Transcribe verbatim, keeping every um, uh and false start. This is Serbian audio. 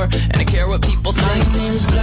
more, and I care what people think. My name's Blood.